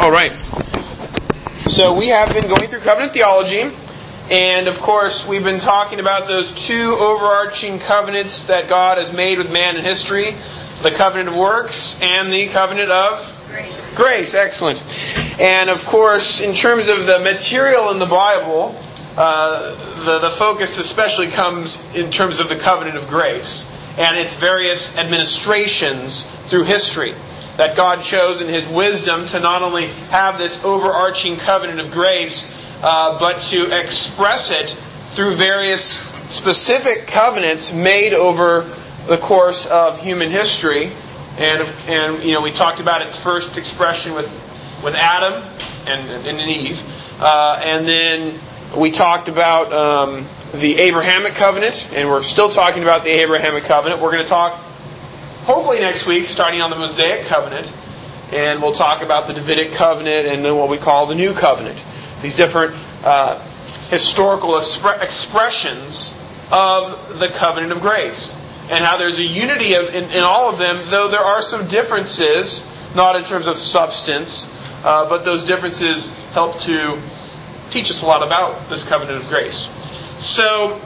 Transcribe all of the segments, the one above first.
All right. So we have been going through covenant theology, and of course we've been talking about those two overarching covenants that God has made with man in history, the covenant of works and the covenant of grace. Excellent. And of course, in terms of the material in the Bible, the focus especially comes in terms of the covenant of grace and its various administrations through history. That God chose in His wisdom to not only have this overarching covenant of grace, but to express it through various specific covenants made over the course of human history. And we talked about its first expression with Adam and Eve. And then we talked about the Abrahamic covenant, and we're still talking about the Abrahamic covenant. We're going to talk hopefully next week, starting on the Mosaic covenant, and we'll talk about the Davidic covenant and then what we call the New Covenant. These different historical expressions of the covenant of grace, and how there's a unity in all of them, though there are some differences, not in terms of substance, but those differences help to teach us a lot about this covenant of grace. So,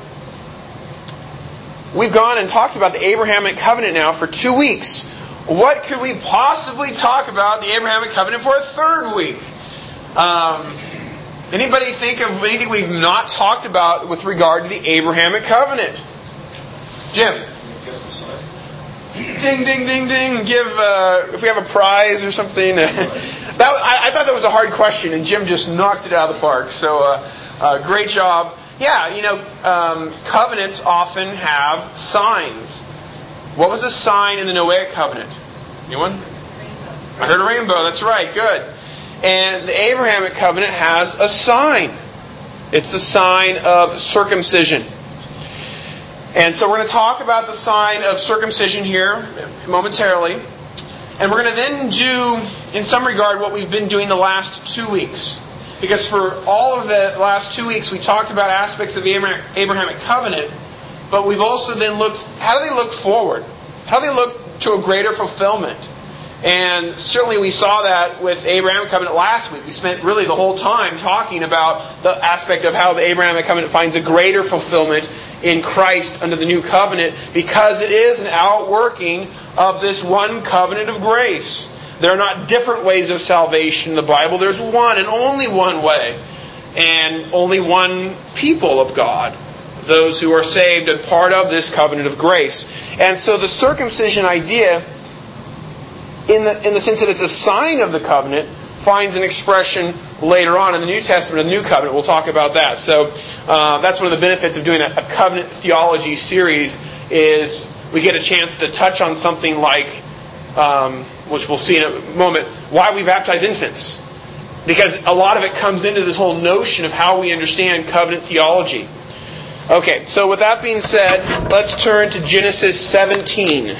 we've gone and talked about the Abrahamic covenant now for 2 weeks. What could we possibly talk about the Abrahamic covenant for a third week? Anybody think of anything we've not talked about with regard to the Abrahamic covenant? Jim? Guess the sign. Ding, ding, ding, ding. Give, if we have a prize or something. I thought that was a hard question, and Jim just knocked it out of the park. So, great job. Yeah, covenants often have signs. What was the sign in the Noahic covenant? Anyone? I heard a rainbow. That's right. Good. And the Abrahamic covenant has a sign. It's the sign of circumcision. And so we're going to talk about the sign of circumcision here momentarily. And we're going to then do, in some regard, what we've been doing the last 2 weeks. Because for all of the last 2 weeks, we talked about aspects of the Abrahamic covenant, but we've also then looked, how do they look forward? How do they look to a greater fulfillment? And certainly we saw that with the Abrahamic covenant last week. We spent really the whole time talking about the aspect of how the Abrahamic covenant finds a greater fulfillment in Christ under the new covenant, because it is an outworking of this one covenant of grace. There are not different ways of salvation in the Bible. There's one and only one way. And only one people of God. Those who are saved and part of this covenant of grace. And so the circumcision idea, in the sense that it's a sign of the covenant, finds an expression later on in the New Testament, the New Covenant. We'll talk about that. So that's one of the benefits of doing a covenant theology series, is we get a chance to touch on something like, which we'll see in a moment, why we baptize infants. Because a lot of it comes into this whole notion of how we understand covenant theology. Okay, so with that being said, let's turn to Genesis 17.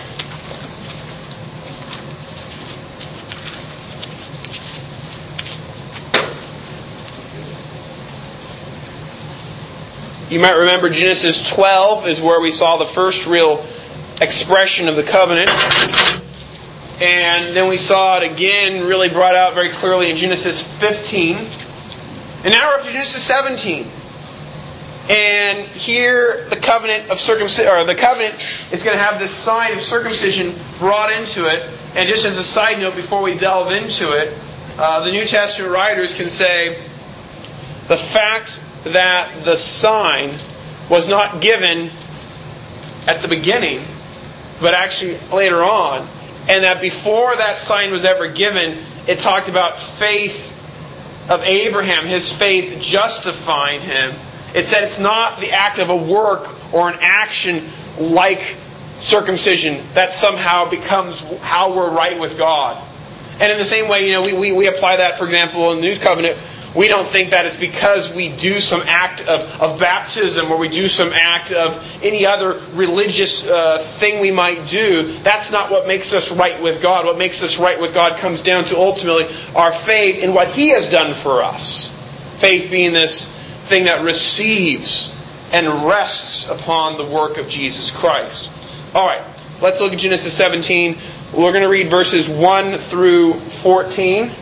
You might remember Genesis 12 is where we saw the first real expression of the covenant. And then we saw it again really brought out very clearly in Genesis 15. And now we're up to Genesis 17. And here the covenant of circumcision, or the covenant is going to have this sign of circumcision brought into it. And just as a side note before we delve into it, the New Testament writers can say the fact that the sign was not given at the beginning, but actually later on, and that before that sign was ever given, it talked about faith of Abraham, his faith justifying him. It said it's not the act of a work or an action like circumcision that somehow becomes how we're right with God. And in the same way, we apply that, for example, in the New Covenant. We don't think that it's because we do some act of baptism or we do some act of any other religious thing we might do. That's not what makes us right with God. What makes us right with God comes down to ultimately our faith in what He has done for us. Faith being this thing that receives and rests upon the work of Jesus Christ. Alright, let's look at Genesis 17. We're going to read verses 1 through 14.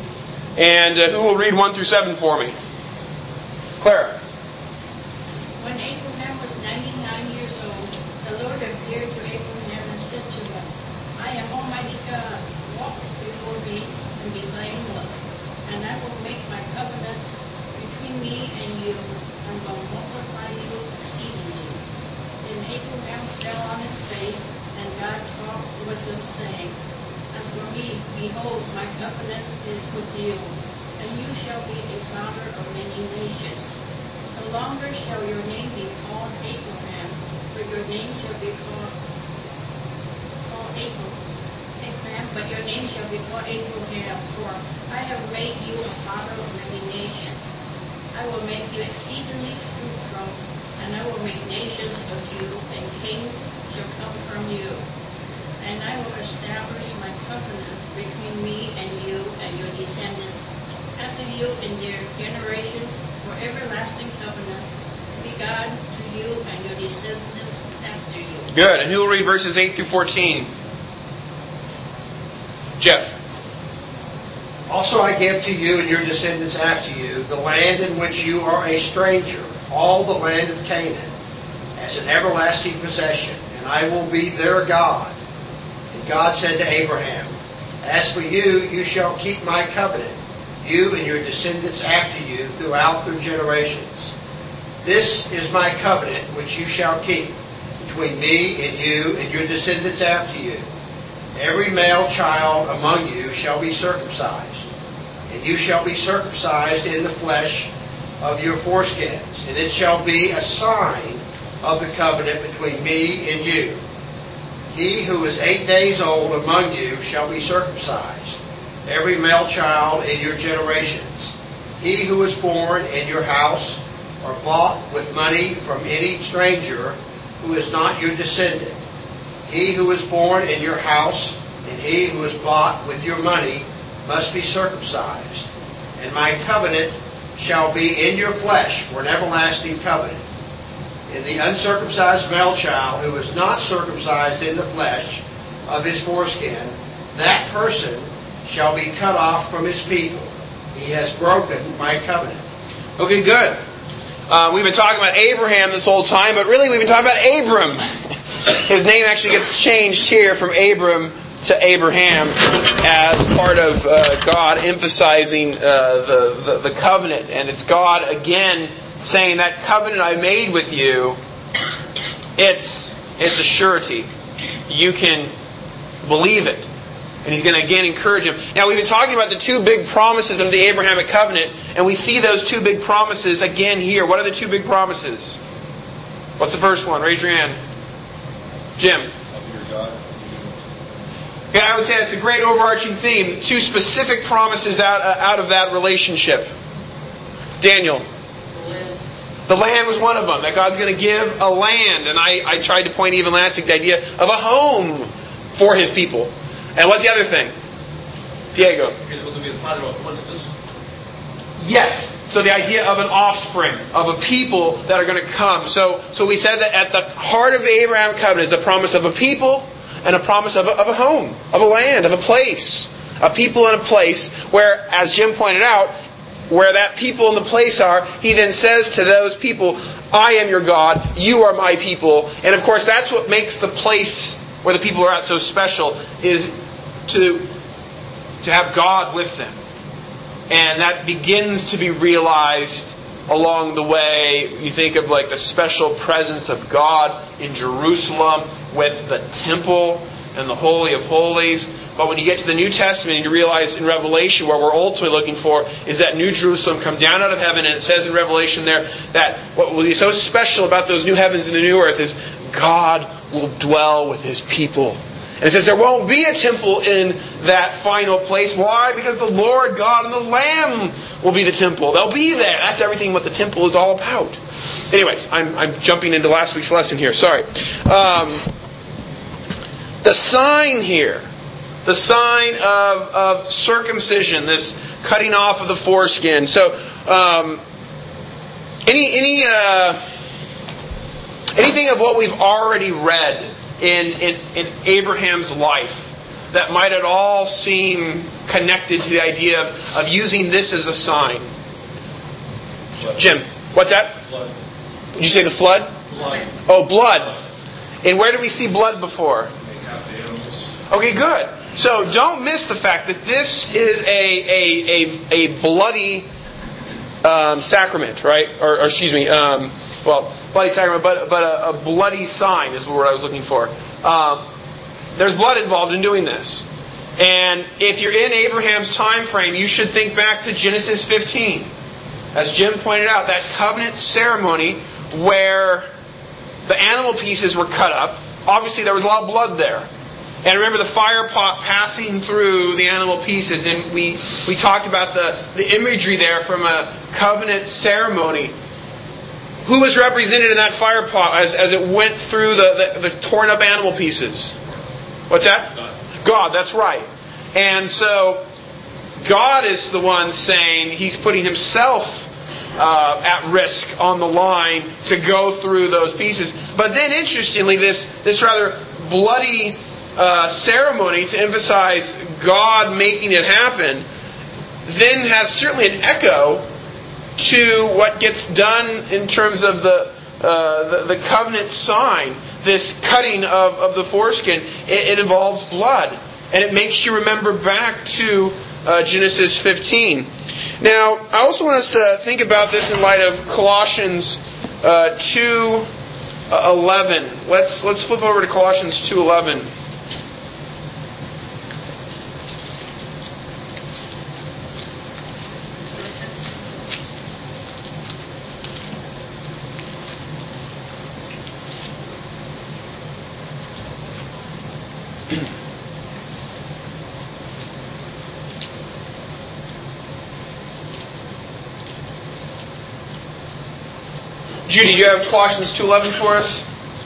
And who will read 1 through 7 for me? Clara. When Abraham was 99 years old, the Lord appeared to Abraham and said to him, I am Almighty God. Walk before me and be blameless, and I will make my covenant between me and you, and will multiply you exceedingly. Then Abraham fell on his face, and God talked with him, saying, As for me, behold, my covenant is with you, and you shall be a father of many nations. No longer shall your name be called Abraham, but your name shall be called Abraham, but your name shall be called Abraham, for I have made you a father of many nations. I will make you exceedingly fruitful, and I will make nations of you, and kings shall come from you. And I will establish my covenants between me and you and your descendants after you in their generations for everlasting covenants, to be God to you and your descendants after you. Good. And who will read verses 8 through 14? Jeff. Also I give to you and your descendants after you the land in which you are a stranger, all the land of Canaan, as an everlasting possession, and I will be their God. And God said to Abraham, As for you, you shall keep my covenant, you and your descendants after you throughout their generations. This is my covenant which you shall keep between me and you and your descendants after you. Every male child among you shall be circumcised, and you shall be circumcised in the flesh of your foreskins, and it shall be a sign of the covenant between me and you. He who is 8 days old among you shall be circumcised, every male child in your generations. He who is born in your house or bought with money from any stranger who is not your descendant. He who is born in your house and he who is bought with your money must be circumcised. And my covenant shall be in your flesh for an everlasting covenant. And the uncircumcised male child who is not circumcised in the flesh of his foreskin, that person shall be cut off from his people. He has broken my covenant. Okay, good. We've been talking about Abraham this whole time, but really we've been talking about Abram. His name actually gets changed here from Abram to Abraham as part of God emphasizing the covenant. And it's God again saying that covenant I made with you, it's a surety. You can believe it. And He's going to again encourage him. Now we've been talking about the two big promises of the Abrahamic covenant, and we see those two big promises again here. What are the two big promises? What's the first one? Raise your hand. Jim. Yeah, I would say that's a great overarching theme. Two specific promises out of that relationship. Daniel. The land was one of them. That God's going to give a land. And I tried to point even last week the idea of a home for His people. And what's the other thing? Diego. He's going to be the father of witnesses. Yes. So the idea of an offspring, of a people that are going to come. So we said that at the heart of the Abraham covenant is a promise of a people and a promise of a home, of a land, of a place. A people and a place where, as Jim pointed out, where that people and the place are, He then says to those people, I am your God, you are my people. And of course that's what makes the place where the people are at so special, is to have God with them. And that begins to be realized along the way. You think of like the special presence of God in Jerusalem with the temple and the Holy of Holies. But when you get to the New Testament and you realize in Revelation what we're ultimately looking for is that New Jerusalem come down out of heaven. And it says in Revelation there that what will be so special about those new heavens and the new earth is God will dwell with His people. And it says there won't be a temple in that final place. Why? Because the Lord God and the Lamb will be the temple. They'll be there. That's everything what the temple is all about. Anyways, I'm jumping into last week's lesson here. Sorry. The sign here. The sign of circumcision. This cutting off of the foreskin. So, anything of what we've already read in Abraham's life that might at all seem connected to the idea of using this as a sign? Jim, what's that? Blood. Did you say the flood? Blood. Oh, blood. And where did we see blood before? Make out the animals. Okay, good. So don't miss the fact that this is a bloody sacrament, right? Or excuse me, bloody sacrament, but a bloody sign is the word I was looking for. There's blood involved in doing this. And if you're in Abraham's time frame, you should think back to Genesis 15. As Jim pointed out, that covenant ceremony where the animal pieces were cut up. Obviously, there was a lot of blood there. And remember the fire pot passing through the animal pieces. And we talked about the imagery there from a covenant ceremony. Who was represented in that fire pot as it went through the torn up animal pieces? What's that? God, that's right. And so God is the one saying He's putting Himself at risk on the line to go through those pieces. But then interestingly, this rather bloody ceremony to emphasize God making it happen then has certainly an echo to what gets done in terms of the covenant sign. This cutting of the foreskin, it involves blood. And it makes you remember back to Genesis 15. Now, I also want us to think about this in light of Colossians 2:11. Let's flip over to Colossians 2:11. Judy, do you have Colossians 2:11 for us?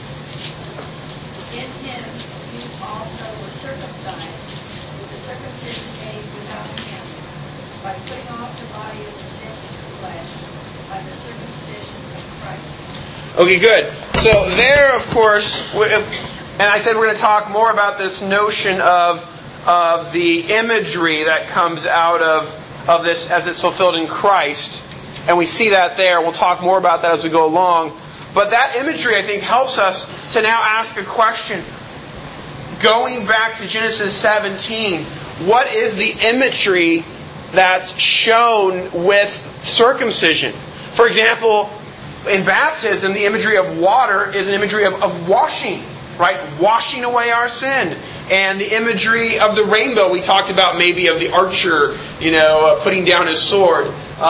In Him you also were circumcised with the circumcision made without hands, by putting off the body of the sins of the flesh, by the circumcision of Christ. Okay, good. So there, of course, and I said we're going to talk more about this notion of the imagery that comes out of this as it's fulfilled in Christ. And we see that there. We'll talk more about that as we go along. But that imagery, I think, helps us to now ask a question. Going back to Genesis 17, what is the imagery that's shown with circumcision? For example, in baptism, the imagery of water is an imagery of washing, right? Washing away our sin. And the imagery of the rainbow, we talked about maybe of the archer, putting down his sword.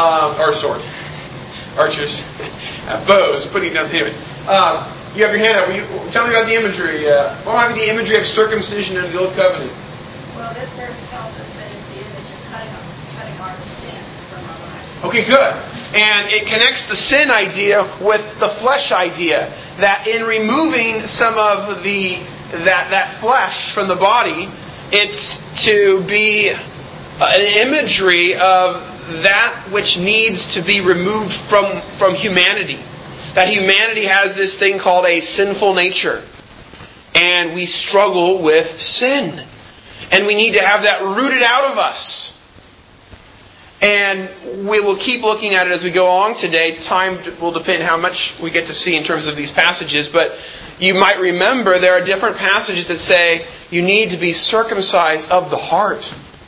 Archers. Bows, putting down the image. You have your hand up. Tell me about the imagery. What might be the imagery of circumcision under the Old Covenant? Well, this verse tells us that it's the image of cutting our sin from our life. Okay, good. And it connects the sin idea with the flesh idea. That in removing some of that flesh from the body, it's to be an imagery of that which needs to be removed from humanity. That humanity has this thing called a sinful nature. And we struggle with sin. And we need to have that rooted out of us. And we will keep looking at it as we go along today. Time will depend how much we get to see in terms of these passages. But you might remember there are different passages that say you need to be circumcised of the heart.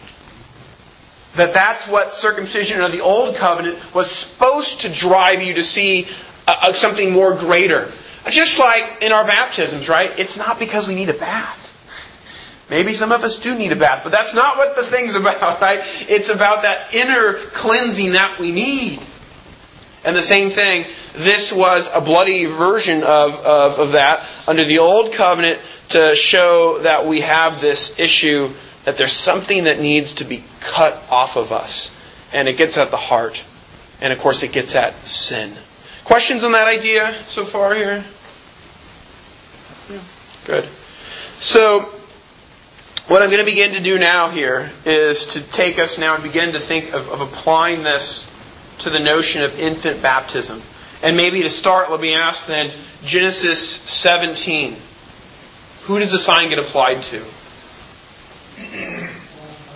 That's what circumcision of the Old Covenant was supposed to drive you to see something more greater. Just like in our baptisms, right? It's not because we need a bath. Maybe some of us do need a bath, but that's not what the thing's about, right? It's about that inner cleansing that we need. And the same thing, this was a bloody version of that under the Old Covenant to show that we have this issue that there's something that needs to be cut off of us. And it gets at the heart. And of course it gets at sin. Questions on that idea so far here? Yeah. Good. So, what I'm going to begin to do now here is to take us now and begin to think of applying this to the notion of infant baptism. And maybe to start, let me ask then, Genesis 17. Who does the sign get applied to?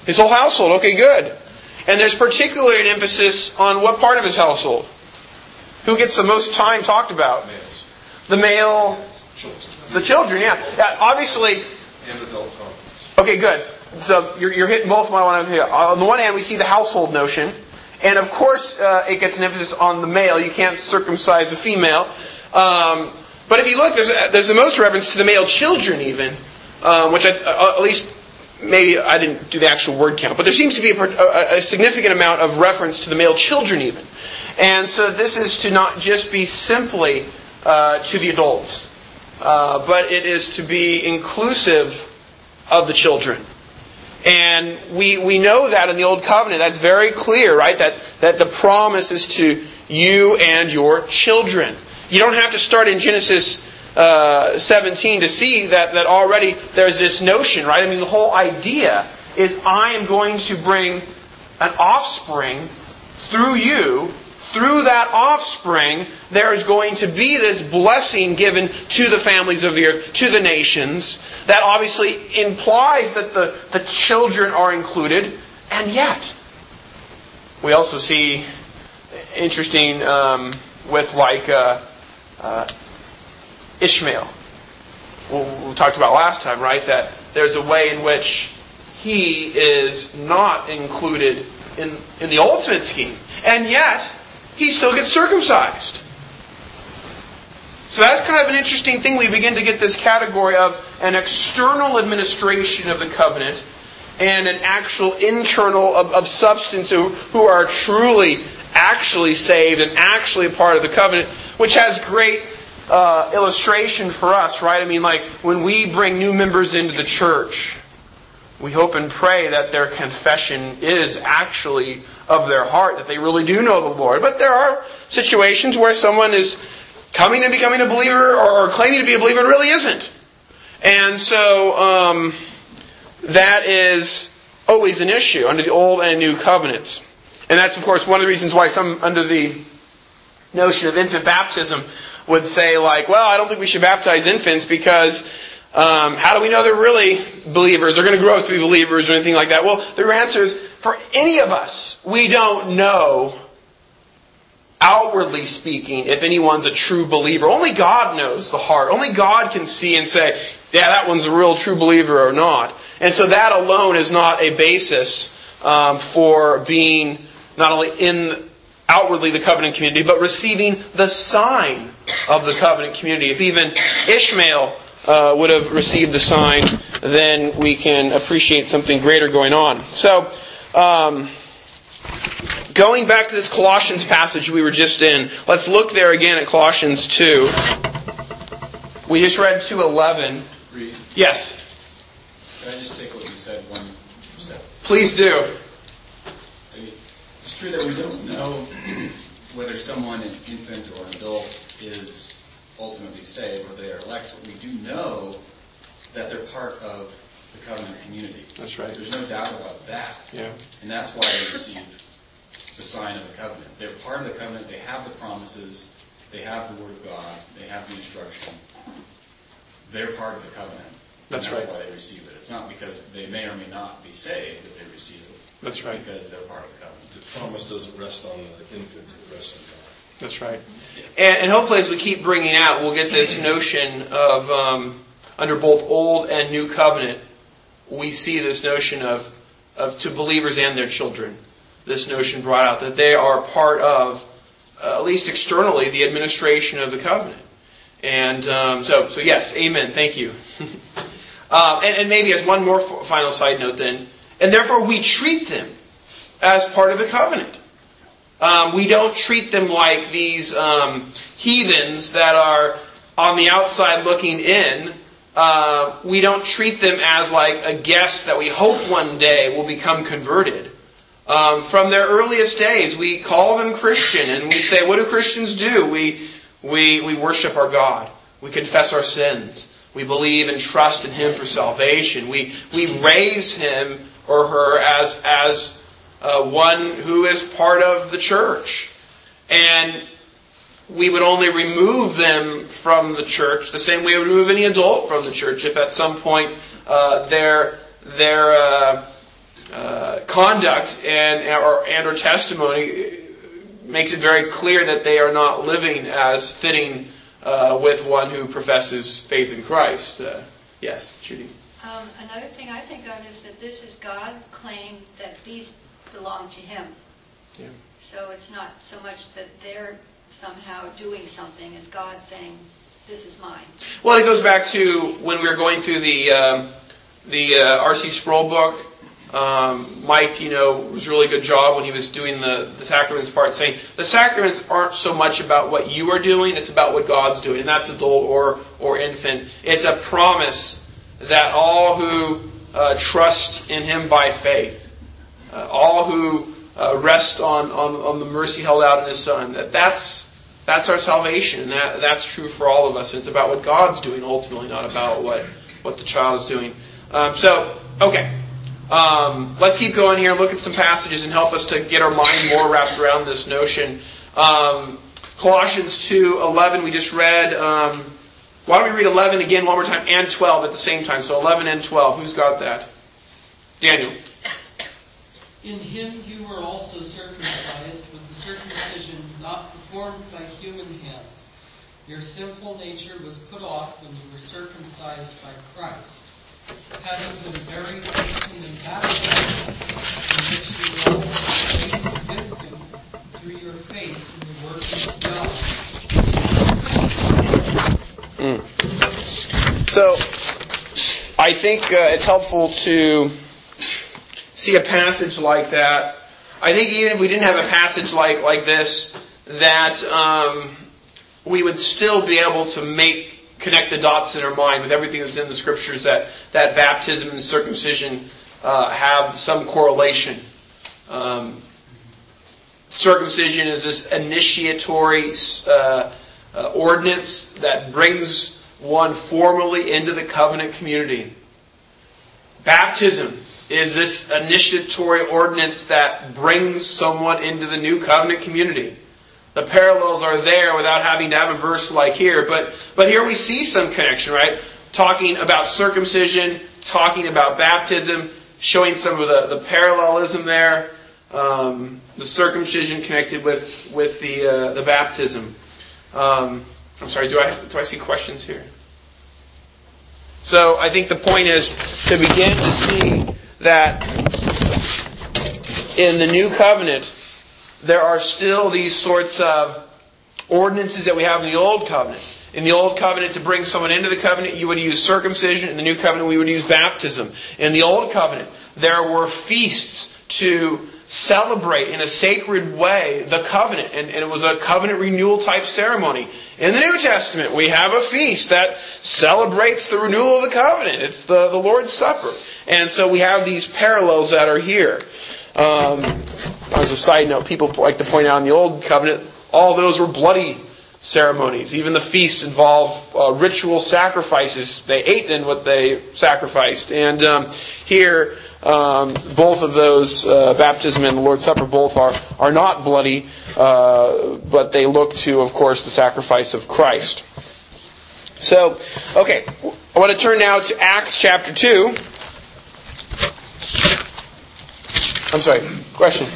His whole household. Okay, good. And there's particularly an emphasis on what part of his household? Who gets the most time talked about? The male... The children, yeah. Obviously... And adult conference. Okay, good. So you're hitting both my one here. On the one hand, we see the household notion. And of course, it gets an emphasis on the male. You can't circumcise a female. But if you look, there's the most reference to the male children even. Which at least... Maybe I didn't do the actual word count, but there seems to be a significant amount of reference to the male children even. And so this is to not just be simply to the adults, but it is to be inclusive of the children. And we know that in the Old Covenant. That's very clear, right? That the promise is to you and your children. You don't have to start in Genesis 17 to see that already there's this notion, right? I mean, the whole idea is I am going to bring an offspring through you. Through that offspring, there is going to be this blessing given to the families of the earth, to the nations. That obviously implies that the children are included. And yet, we also see interesting with Ishmael. We talked about last time, right? That there's a way in which he is not included in the ultimate scheme. And yet, he still gets circumcised. So that's kind of an interesting thing. We begin to get this category of an external administration of the covenant and an actual internal of substance who are truly, actually saved and actually a part of the covenant, which has great illustration for us, right? I mean, like when we bring new members into the church, we hope and pray that their confession is actually of their heart, that they really do know the Lord. But there are situations where someone is coming and becoming a believer or claiming to be a believer and really isn't. And so that is always an issue under the Old and New Covenants. And that's, of course, one of the reasons why some under the notion of infant baptism would say, like, well, I don't think we should baptize infants because how do we know they're really believers? They're going to grow to be believers or anything like that. Well, the answer is, for any of us, we don't know, outwardly speaking, if anyone's a true believer. Only God knows the heart. Only God can see and say, yeah, that one's a real true believer or not. And so that alone is not a basis for being not only in outwardly the covenant community, but receiving the sign of the covenant community. If even Ishmael would have received the sign, then we can appreciate something greater going on. So, going back to this Colossians passage we were just in, let's look there again at Colossians 2. We just read 2:11. Read. Yes. Can I just take what you said one step? Please do. It's true that we don't know whether someone, an infant or an adult, is ultimately saved or they are elect, but we do know that they're part of the covenant community. That's right. There's no doubt about that. Yeah. And that's why they receive the sign of the covenant. They're part of the covenant. They have the promises. They have the Word of God. They have the instruction. They're part of the covenant. That's and right. why they receive it. It's not because they may or may not be saved that they receive it. That's right. Because they're part of the covenant. The promise doesn't rest on the infant, it rests on God. That's right. And hopefully as we keep bringing out, we'll get this notion of, under both Old and New Covenant, we see this notion of to believers and their children. This notion brought out that they are part of, at least externally, the administration of the covenant. And so yes, amen, thank you. And maybe as one more final side note then, and therefore we treat them as part of the covenant. We don't treat them like these heathens that are on the outside looking in. We don't treat them as like a guest that we hope one day will become converted. From their earliest days, we call them Christian, and we say, what do Christians do? We worship our God. We confess our sins. We believe and trust in Him for salvation. We raise him or her as one who is part of the church. And we would only remove them from the church the same way we would remove any adult from the church if at some point their conduct and or testimony makes it very clear that they are not living as fitting with one who professes faith in Christ. Yes, Judy. Another thing I think of is that this is God claimed that these belong to Him. Yeah. So it's not so much that they're somehow doing something as God saying, this is mine. Well, it goes back to when we were going through the R.C. Sproul book. Mike, was a really good job when he was doing the sacraments part, saying the sacraments aren't so much about what you are doing, it's about what God's doing, and that's adult or infant. It's a promise that all who trust in Him by faith, all who rest on the mercy held out in His Son, that's our salvation, and that's true for all of us. And it's about what God's doing ultimately, not about what the child is doing. Okay. Let's keep going here and look at some passages and help us to get our mind more wrapped around this notion. Colossians 2:11 we just read. Why don't we read 11 again one more time and 12 at the same time? So 11 and 12. Who's got that? Daniel. In Him you were also circumcised with the circumcision not performed by human hands. Your sinful nature was put off when you were circumcised by Christ, having been buried with Him in baptism, in which you were raised with Him through your faith in the working of God. So, I think it's helpful to see a passage like that. I think even if we didn't have a passage like this, that we would still be able to connect the dots in our mind with everything that's in the Scriptures, that baptism and circumcision have some correlation. Circumcision is this initiatory ordinance that brings one formally into the covenant community. Baptism is this initiatory ordinance that brings someone into the new covenant community. The parallels are there without having to have a verse like here, but here we see some connection, right? Talking about circumcision, talking about baptism, showing some of the parallelism there. The circumcision connected with the baptism. I'm sorry, do I see questions here? So I think the point is to begin to see that in the new covenant, there are still these sorts of ordinances that we have in the old covenant. In the old covenant, to bring someone into the covenant, you would use circumcision. In the new covenant, we would use baptism. In the old covenant, there were feasts to celebrate in a sacred way the covenant, and it was a covenant renewal type ceremony. In the New Testament, we have a feast that celebrates the renewal of the covenant. It's the Lord's Supper. And so we have these parallels that are here. As a side note, people like to point out in the Old Covenant, all those were bloody ceremonies. Even the feast involved ritual sacrifices. They ate in what they sacrificed. And here, both of those, baptism and the Lord's Supper, both are not bloody, but they look to, of course, the sacrifice of Christ. So, okay, I want to turn now to Acts chapter 2. I'm sorry, question?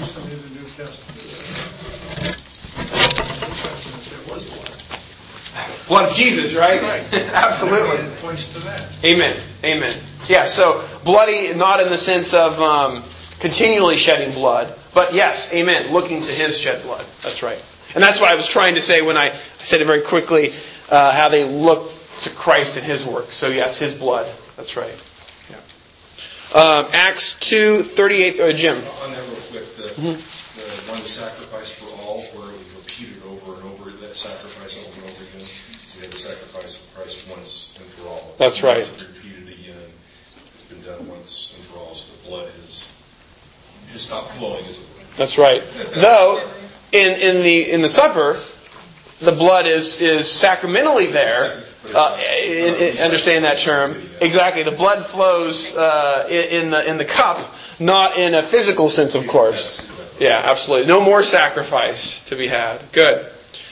Blood of Jesus, right? Absolutely. It points to that. Amen. Yeah, so bloody, not in the sense of continually shedding blood, but yes, amen, looking to His shed blood. That's right. And that's what I was trying to say when I said it very quickly, how they look to Christ and His work. So yes, His blood. That's right. Yeah. Acts 2:38. Jim. On that real quick, the one sacrifice for all, where it was repeated over and over, that sacrifice over and over again. We had the sacrifice of Christ once and for all. That's right. It's repeated again. It's been done once and for all, so the blood has stopped flowing, as it were. That's right. Though in the supper, the blood is sacramentally there. Understand that term exactly. The blood flows in the cup, not in a physical sense, of course. Yeah, absolutely. No more sacrifice to be had. Good.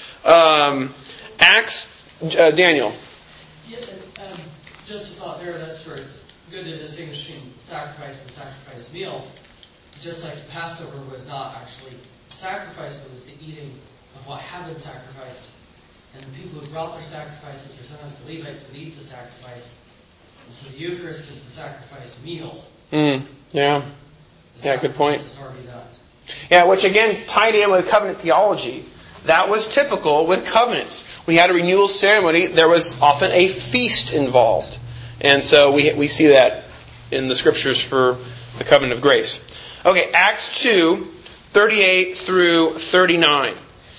Acts, Daniel. Yeah, just a thought there. That's where it's good to distinguish between sacrifice and sacrifice meal. just like the Passover was not actually sacrifice, but was the eating of what had been sacrificed. And the people who brought their sacrifices, or sometimes the Levites, would eat the sacrifice. And so the Eucharist is the sacrifice meal. Yeah, good point. Is already done. Yeah, which again tied in with covenant theology. That was typical with covenants. When you had a renewal ceremony, there was often a feast involved. And so we see that in the scriptures for the covenant of grace. Okay, Acts 2, 38 through 39.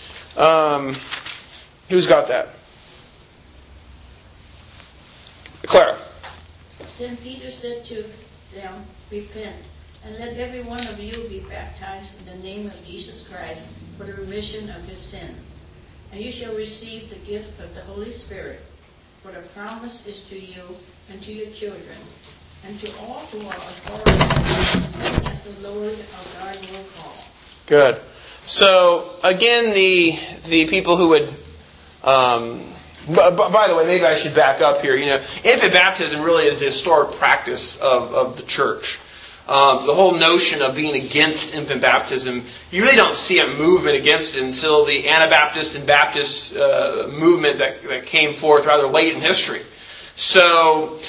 Who's got that? Clara. Then Peter said to them, Repent, and let every one of you be baptized in the name of Jesus Christ for the remission of his sins. And you shall receive the gift of the Holy Spirit, for the promise is to you and to your children, and to all who are authority, as the Lord our God will call. Good. So, again, the people who would... by the way, maybe I should back up here. Infant baptism really is the historic practice of the church. The whole notion of being against infant baptism, you really don't see a movement against it until the Anabaptist and Baptist movement that came forth rather late in history. So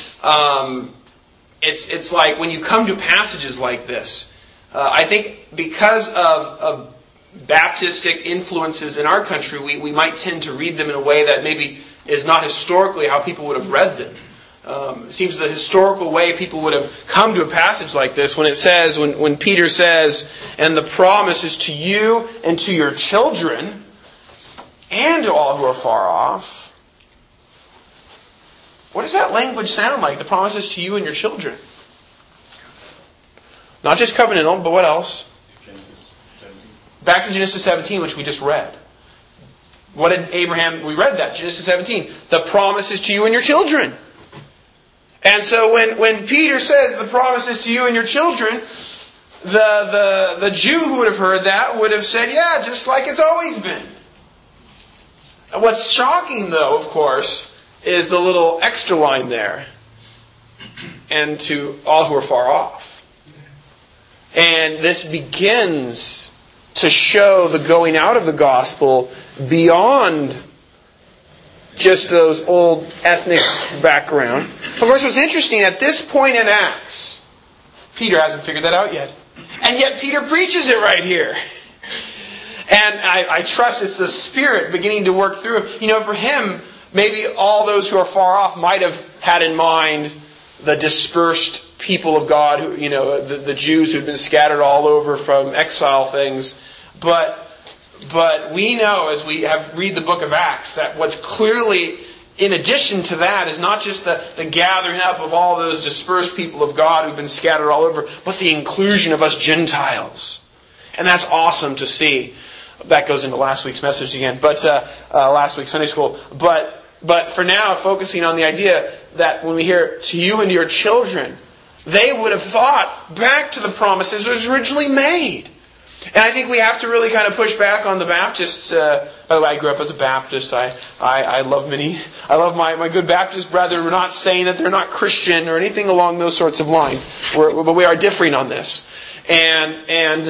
it's like when you come to passages like this, I think because of Baptistic influences in our country, we might tend to read them in a way that maybe is not historically how people would have read them. It seems the historical way people would have come to a passage like this when it says, when Peter says, and the promise is to you and to your children and to all who are far off. What does that language sound like? The promise is to you and your children. Not just covenantal, but what else? Genesis 17. Back to Genesis 17, which we just read. What did Abraham, we read that, Genesis 17. The promise is to you and your children. And so when Peter says the promise is to you and your children, the Jew who would have heard that would have said, yeah, just like it's always been. What's shocking, though, of course, is the little extra line there. And to all who are far off. And this begins to show the going out of the gospel beyond just those old ethnic background. Of course, what's interesting, at this point in Acts, Peter hasn't figured that out yet. And yet Peter preaches it right here. And I trust it's the Spirit beginning to work through him. For him, maybe all those who are far off might have had in mind the dispersed people of God, who, the Jews who'd been scattered all over from exile things. But we know, as we read the book of Acts, that what's clearly in addition to that is not just the gathering up of all those dispersed people of God who've been scattered all over, but the inclusion of us Gentiles. And that's awesome to see. That goes into last week's message again, but last week's Sunday school. But for now, focusing on the idea that when we hear to you and to your children, they would have thought back to the promises that was originally made. And I think we have to really kind of push back on the Baptists. By the way, I grew up as a Baptist. I love my good Baptist brethren. We're not saying that they're not Christian or anything along those sorts of lines. But we are differing on this. And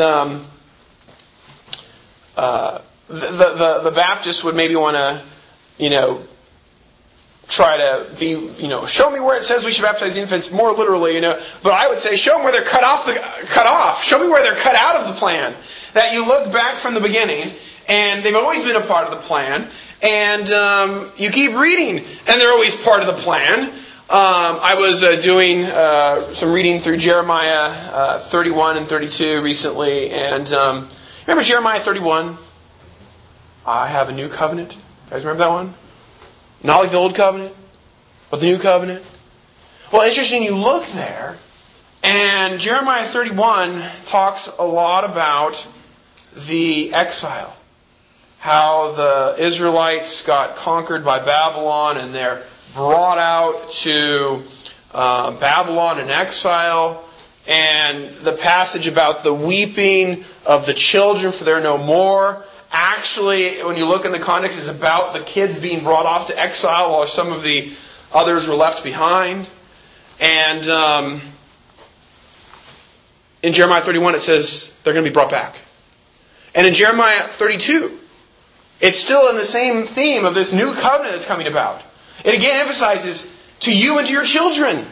the Baptists would maybe want to, try to be, show me where it says we should baptize infants more literally, But I would say, show them where they're cut off. Show me where they're cut out of the plan. That you look back from the beginning, and they've always been a part of the plan, and you keep reading, and they're always part of the plan. I was doing some reading through Jeremiah 31 and 32 recently, and remember Jeremiah 31? I have a new covenant. You guys remember that one? Not like the old covenant, but the new covenant. Well, interesting, you look there, and Jeremiah 31 talks a lot about the exile. How the Israelites got conquered by Babylon, and they're brought out to Babylon in exile. And the passage about the weeping of the children, for they're no more. Actually, when you look in the context, is about the kids being brought off to exile while some of the others were left behind. And in Jeremiah 31 it says they're going to be brought back. And in Jeremiah 32, it's still in the same theme of this new covenant that's coming about. It again emphasizes to you and to your children.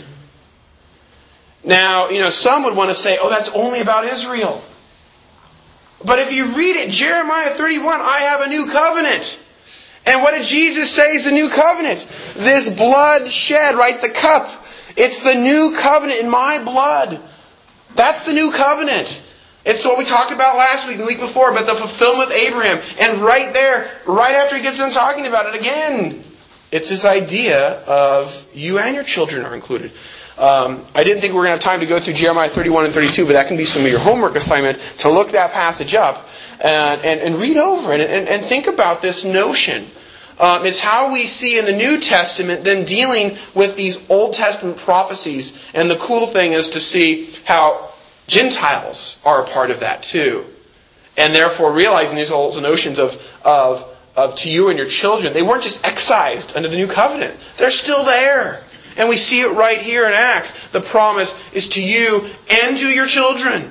Now, some would want to say, oh, that's only about Israel. But if you read it, Jeremiah 31, I have a new covenant. And what did Jesus say is the new covenant? This blood shed, right? The cup. It's the new covenant in my blood. That's the new covenant. It's what we talked about last week, the week before, about the fulfillment of Abraham. And right there, right after he gets done talking about it again, it's this idea of you and your children are included. I didn't think we were going to have time to go through Jeremiah 31 and 32, but that can be some of your homework assignment to look that passage up and read over it and think about this notion. It's how we see in the New Testament them dealing with these Old Testament prophecies. And the cool thing is to see how Gentiles are a part of that too. And therefore realizing these old notions of to you and your children, they weren't just excised under the New Covenant. They're still there. And we see it right here in Acts. The promise is to you and to your children.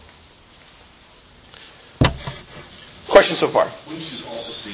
Question so far? Wouldn't you also see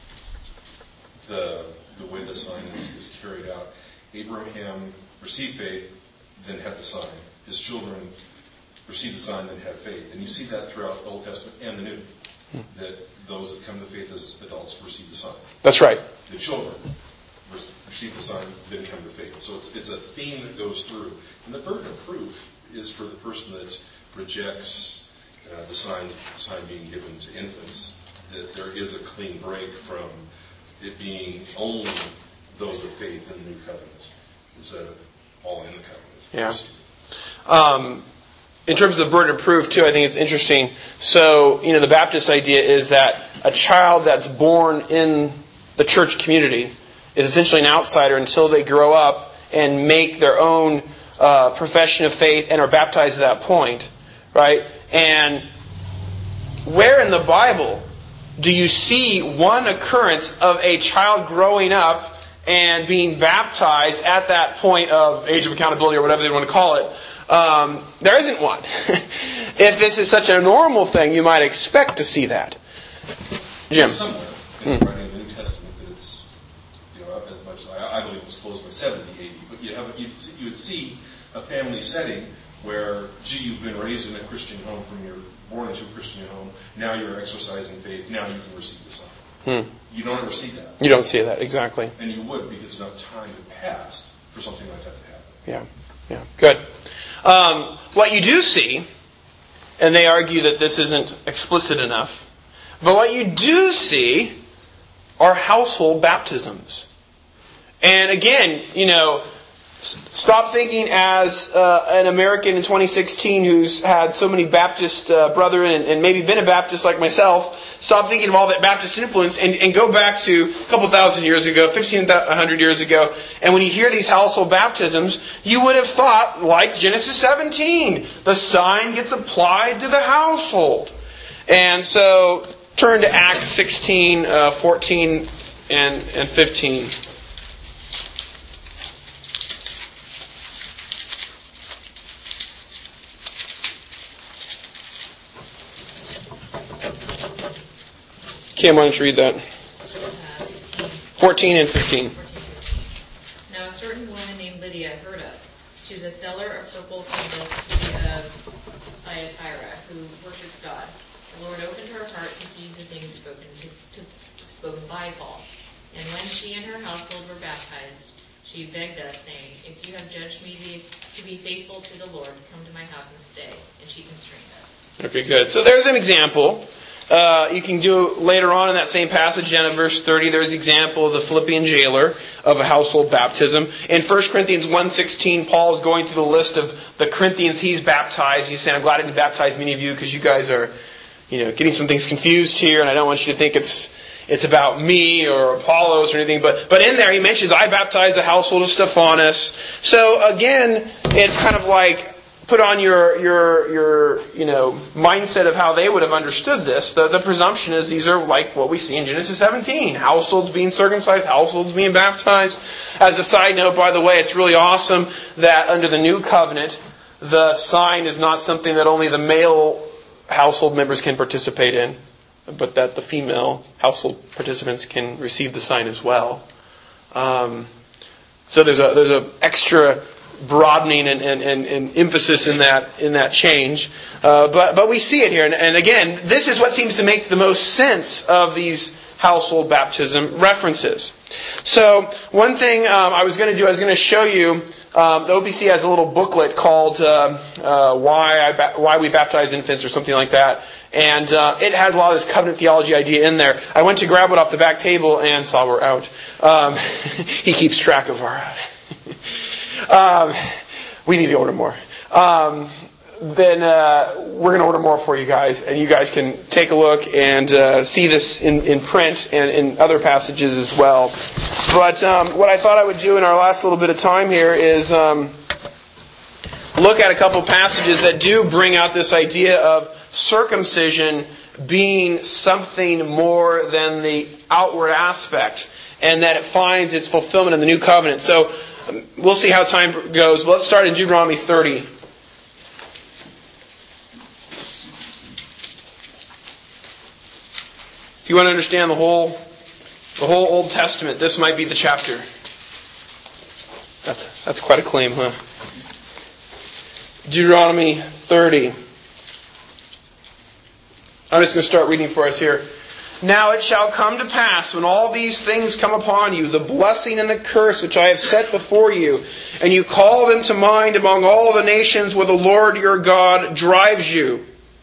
the way the sign is carried out? Abraham received faith, then had the sign. His children received the sign, then had faith. And you see that throughout the Old Testament and the New. That those that come to faith as adults receive the sign. That's right. The children receive the sign, then come to faith. So it's a theme that goes through. And the burden of proof is for the person that rejects the sign being given to infants, that there is a clean break from it being only those of faith in the new covenant instead of all in the covenant. Yeah. In terms of the burden of proof, too, I think it's interesting. So, the Baptist idea is that a child that's born in the church community is essentially an outsider until they grow up and make their own profession of faith and are baptized at that point, right? And where in the Bible do you see one occurrence of a child growing up and being baptized at that point of age of accountability or whatever they want to call it? There isn't one. If this is such a normal thing, you might expect to see that. Jim? Somewhere in the New Testament that it's, as much as I believe it was close to 70, 80, but you would see a family setting where, you've been raised in a Christian home you're born into a Christian home, now you're exercising faith, now you can receive the sign. You don't ever see that. You don't see that, exactly. And you would, because enough time had passed for something like that to happen. Yeah, good. What you do see, and they argue that this isn't explicit enough, but what you do see are household baptisms. And again, stop thinking as an American in 2016 who's had so many Baptist brethren and maybe been a Baptist like myself. Stop thinking of all that Baptist influence and go back to a couple thousand years ago, 1,500 years ago. And when you hear these household baptisms, you would have thought, like Genesis 17, the sign gets applied to the household. And so turn to Acts 16, 14 and 15. Kim, why don't you read that? 14 and 15. Now a certain woman named Lydia heard us. She was a seller of purple from the city of Thyatira, who worshipped God. The Lord opened her heart to heed the things spoken by Paul. And when she and her household were baptized, she begged us, saying, "If you have judged me to be faithful to the Lord, come to my house and stay." And she constrained us. Okay, good. So there's an example. You can do later on in that same passage, down at verse 30, there's an example of the Philippian jailer of a household baptism. In 1 Corinthians 1:16, Paul is going through the list of the Corinthians he's baptized. He's saying, "I'm glad I didn't baptize many of you because you guys are, getting some things confused here, and I don't want you to think it's about me or Apollos or anything." But in there he mentions, "I baptized the household of Stephanas." So again, it's kind of like put on your mindset of how they would have understood this. The presumption is these are like what we see in Genesis 17. Households being circumcised, households being baptized. As a side note, by the way, it's really awesome that under the new covenant, the sign is not something that only the male household members can participate in, but that the female household participants can receive the sign as well. So there's a extra broadening and emphasis in that change. But we see it here. And again, this is what seems to make the most sense of these household baptism references. So one thing I was going to show you, the OPC has a little booklet called Why We Baptize Infants or something like that. And it has a lot of this covenant theology idea in there. I went to grab it off the back table and saw we're out. He keeps track of our... we need to order more. Then we're going to order more for you guys, and you guys can take a look and see this in print and in other passages as well. But what I thought I would do in our last little bit of time here is look at a couple passages that do bring out this idea of circumcision being something more than the outward aspect, and that it finds its fulfillment in the new covenant. So we'll see how time goes. Let's start in Deuteronomy 30. If you want to understand the whole Old Testament, this might be the chapter. That's quite a claim, huh? Deuteronomy 30. I'm just going to start reading for us here. Now it shall come to pass, when all these things come upon you, the blessing and the curse which I have set before you, and you call them to mind among all the nations where the Lord your God drives you.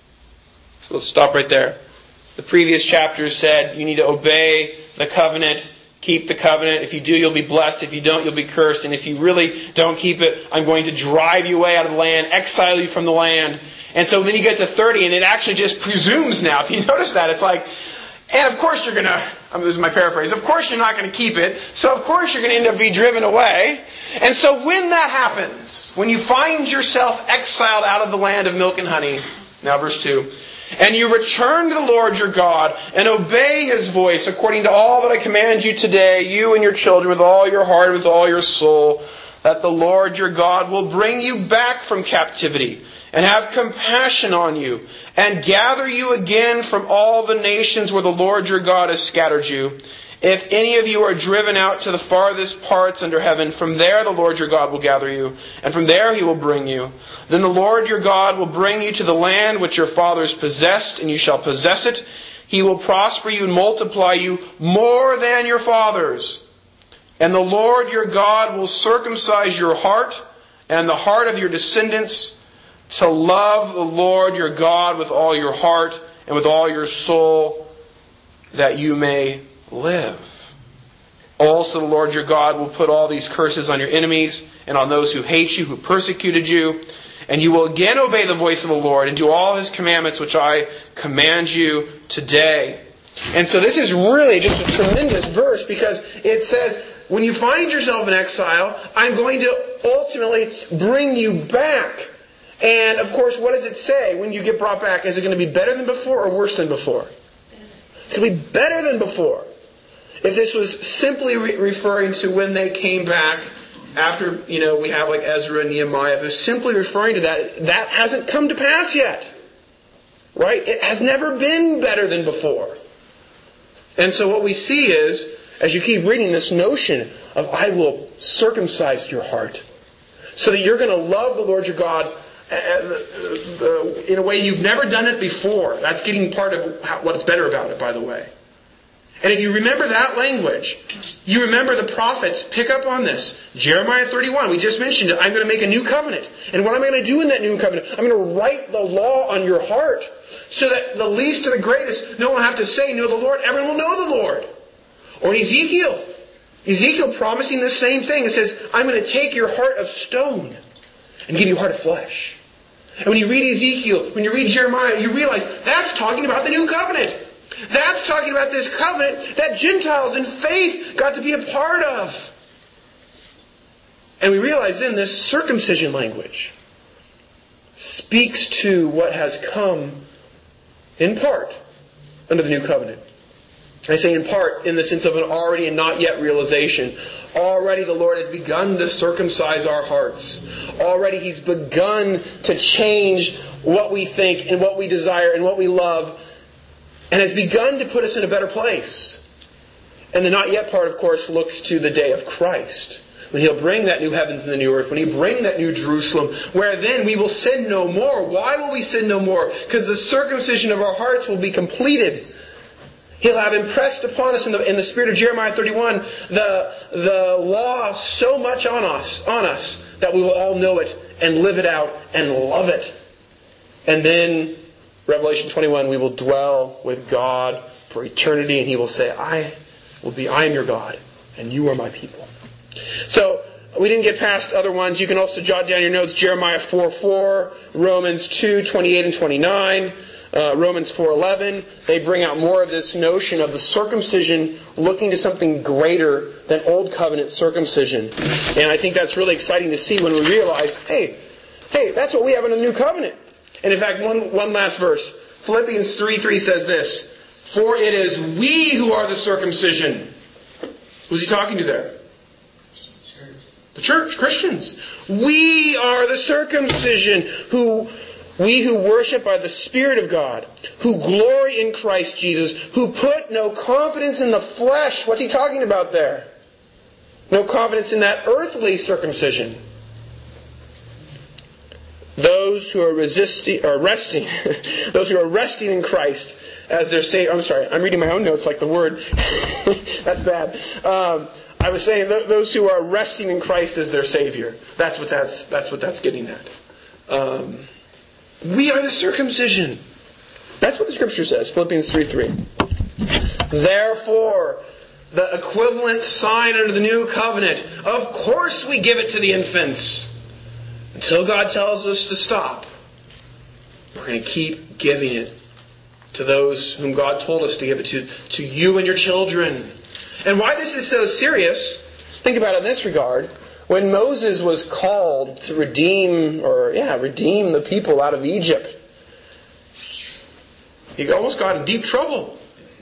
So let's stop right there. The previous chapters said you need to obey the covenant, keep the covenant. If you do, you'll be blessed. If you don't, you'll be cursed. And if you really don't keep it, I'm going to drive you away out of the land, exile you from the land. And so then you get to 30, and it actually just presumes now. If you notice that, it's like, and of course you're going to, this is my paraphrase, of course you're not going to keep it, so of course you're going to end up being driven away. And so when that happens, when you find yourself exiled out of the land of milk and honey, now verse 2, and you return to the Lord your God and obey His voice according to all that I command you today, you and your children, with all your heart, with all your soul, that the Lord your God will bring you back from captivity and have compassion on you, and gather you again from all the nations where the Lord your God has scattered you. If any of you are driven out to the farthest parts under heaven, from there the Lord your God will gather you, and from there He will bring you. Then the Lord your God will bring you to the land which your fathers possessed, and you shall possess it. He will prosper you and multiply you more than your fathers. And the Lord your God will circumcise your heart and the heart of your descendants, to love the Lord your God with all your heart and with all your soul, that you may live. Also the Lord your God will put all these curses on your enemies and on those who hate you, who persecuted you. And you will again obey the voice of the Lord and do all His commandments which I command you today. And so this is really just a tremendous verse, because it says, when you find yourself in exile, I'm going to ultimately bring you back. And of course, what does it say when you get brought back? Is it going to be better than before or worse than before? It's going to be better than before. If this was simply referring to when they came back after, we have like Ezra and Nehemiah, if it's simply referring to that, that hasn't come to pass yet. Right? It has never been better than before. And so what we see is, as you keep reading, this notion of I will circumcise your heart, so that you're going to love the Lord your God in a way you've never done it before. That's getting part of what's better about it, by the way. And if you remember that language, you remember the prophets pick up on this. Jeremiah 31, we just mentioned it. I'm going to make a new covenant. And what am I going to do in that new covenant? I'm going to write the law on your heart, so that the least to the greatest, no one will have to say, know the Lord. Everyone will know the Lord. Or in Ezekiel promising the same thing. It says, I'm going to take your heart of stone and give you a heart of flesh. And when you read Ezekiel, when you read Jeremiah, you realize that's talking about the new covenant. That's talking about this covenant that Gentiles in faith got to be a part of. And we realize then this circumcision language speaks to what has come in part under the new covenant. I say in part in the sense of an already and not yet realization. Already the Lord has begun to circumcise our hearts. Already He's begun to change what we think and what we desire and what we love, and has begun to put us in a better place. And the not yet part, of course, looks to the day of Christ, when He'll bring that new heavens and the new earth, when He bring that new Jerusalem, where then we will sin no more. Why will we sin no more? Because the circumcision of our hearts will be completed. He'll have impressed upon us in the spirit of Jeremiah 31 the law so much on us that we will all know it and live it out and love it. And then, Revelation 21, we will dwell with God for eternity, and He will say, I am your God, and you are my people. So, we didn't get past other ones. You can also jot down your notes, Jeremiah 4:4, Romans 2:28 and 29, Romans 4:11. They bring out more of this notion of the circumcision looking to something greater than Old Covenant circumcision. And I think that's really exciting to see when we realize, hey, that's what we have in the New Covenant. And in fact, one last verse. Philippians 3:3 says this, for it is we who are the circumcision. Who's he talking to there? The church, Christians. We are the circumcision, we who worship by the Spirit of God, who glory in Christ Jesus, who put no confidence in the flesh. What's he talking about there? No confidence in that earthly circumcision. Those who are resting in Christ as their Savior. I'm sorry, I'm reading my own notes like the Word. That's bad. I was saying those who are resting in Christ as their Savior. That's what that's getting at. We are the circumcision. That's what the Scripture says. Philippians 3:3. Therefore, the equivalent sign under the new covenant. Of course we give it to the infants. Until God tells us to stop. We're going to keep giving it to those whom God told us to give it to you and your children. And why this is so serious, think about it in this regard. When Moses was called to redeem the people out of Egypt, he almost got in deep trouble.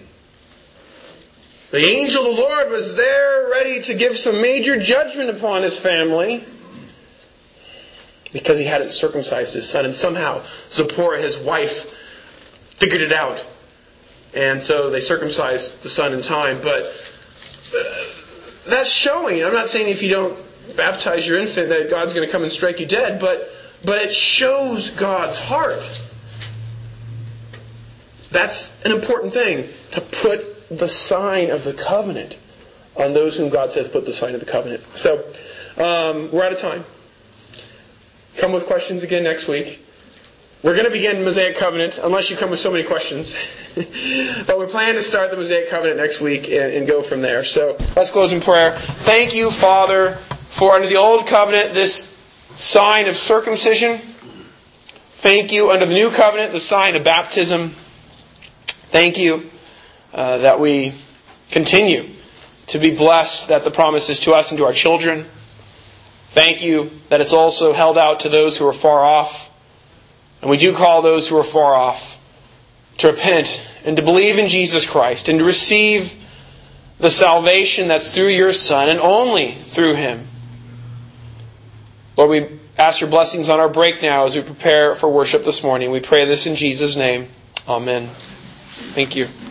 The angel of the Lord was there ready to give some major judgment upon his family because he hadn't circumcised his son. And somehow Zipporah, his wife, figured it out. And so they circumcised the son in time. But that's showing. I'm not saying if you don't baptize your infant that God's going to come and strike you dead. But it shows God's heart. That's an important thing. To put the sign of the covenant on those whom God says put the sign of the covenant. So, we're out of time. Come with questions again next week. We're going to begin Mosaic Covenant, unless you come with so many questions. But we plan to start the Mosaic Covenant next week and go from there. So let's close in prayer. Thank you, Father, for under the Old Covenant this sign of circumcision. Thank you under the New Covenant, the sign of baptism. Thank you that we continue to be blessed, that the promise is to us and to our children. Thank you that it's also held out to those who are far off. And we do call those who are far off to repent and to believe in Jesus Christ and to receive the salvation that's through your Son and only through Him. Lord, we ask your blessings on our break now as we prepare for worship this morning. We pray this in Jesus' name. Amen. Thank you.